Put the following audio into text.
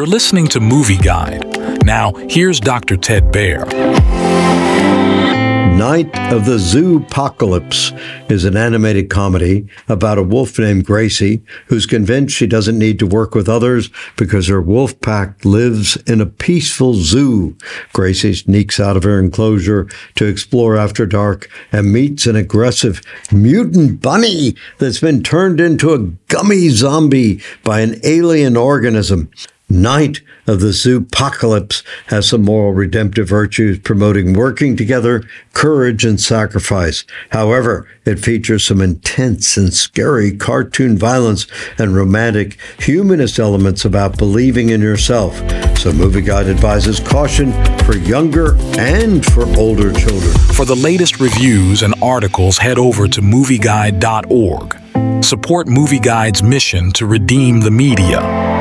You're listening to Movie Guide. Now, here's Dr. Ted Baer. Night of the Zoopocalypse is an animated comedy about a wolf named Gracie who's convinced she doesn't need to work with others because her wolf pack lives in a peaceful zoo. Gracie sneaks out of her enclosure to explore after dark and meets an aggressive mutant bunny that's been turned into a gummy zombie by an alien organism. Night of the Zoopocalypse has some moral redemptive virtues promoting working together, courage, and sacrifice. However, it features some intense and scary cartoon violence and romantic humanist elements about believing in yourself. So Movie Guide advises caution for younger and for older children. For the latest reviews and articles, head over to movieguide.org. Support Movie Guide's mission to redeem the media.